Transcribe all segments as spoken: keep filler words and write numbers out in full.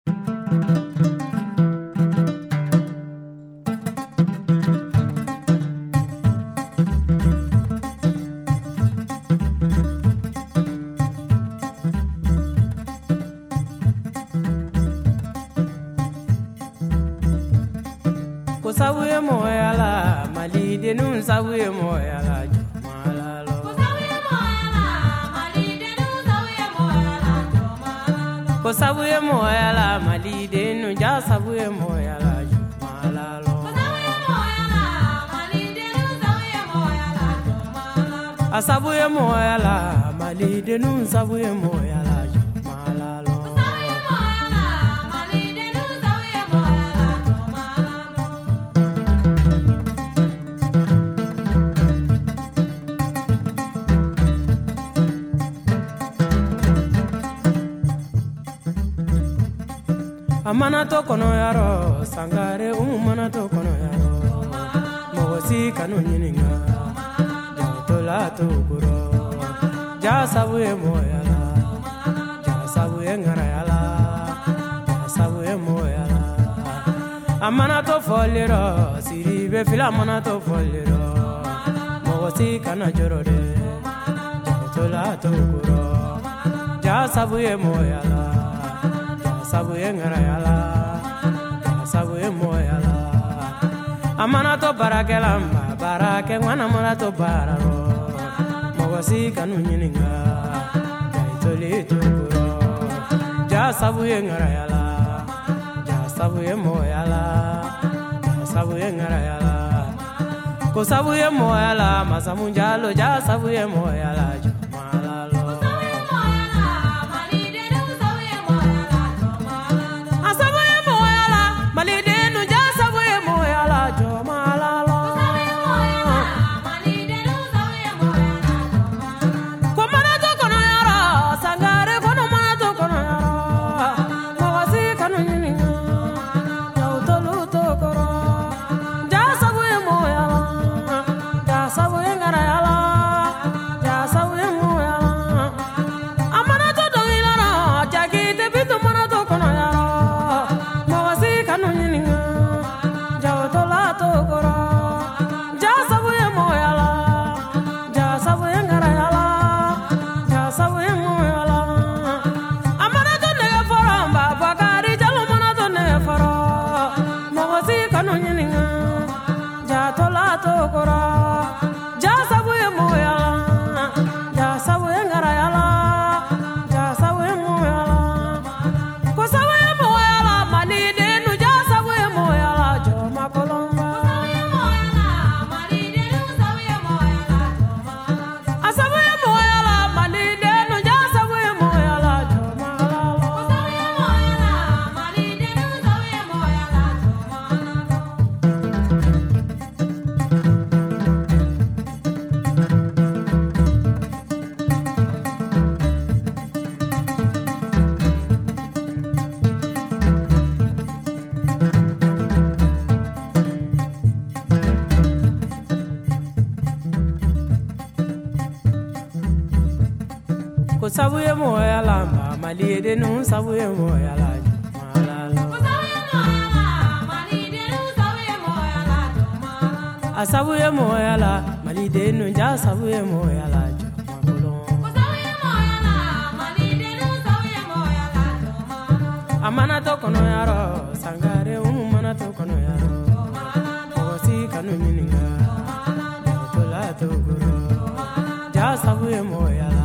Ko sabuye moyala Mali denun sabuye moyala jomalalo. Ko sabuye moyala Mali denun sabuye moyala jomalalo. Ko sabuye moyala Mali denun ja sabuye moyala jomalalo. Ko sabuye moyala Mali denun sabuye moyala jomalalo. Asabuye moyala Mali denun sabuye moyala jomalalo. Ko sabuye moyala Mali denun sabuye moyala jomalalo. Amana to kono yaro sangare umu mana to kono yaro mogosi kanu nyininga jato la to guro ja sabuye moyala ja sabuye ngarayala ja sabuye moyala amana to foliro siri be fila amana to foliro mogosi kana jorode jato la to guro ja sabuye moyala sabuye ngarayala sabuye moyala amana to barakela mba barake mwana mwana to bararo mogosi kanu nyininga jaitoli tukuro ja sabuye ngarayala ja sabuye moyala ja sabuye ngarayala ko sabuye moyala masamunjalo ja sabuye moyala jomalalo. Ko sabuye moyala Mali denun sabuye moyala jomalalo. Ko sabuye moyala Mali denun sabuye moyala jomalalo. Asabuye moyala Mali denun ja sabuye moyala jomakolo. Ko sabuye moyala Mali denun sabuye moyala jomalalo. Amana to kono yaro sangare umu mana to kono yaro mogosi kanu nyininga jato la to guro ja sabuye moyala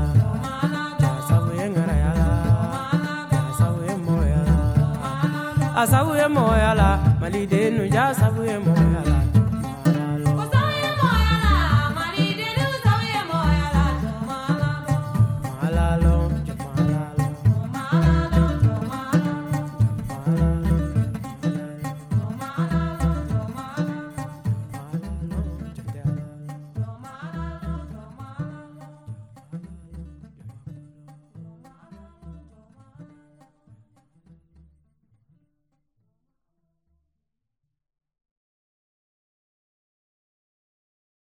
asabuye moyala Mali denu ja sabuye moyala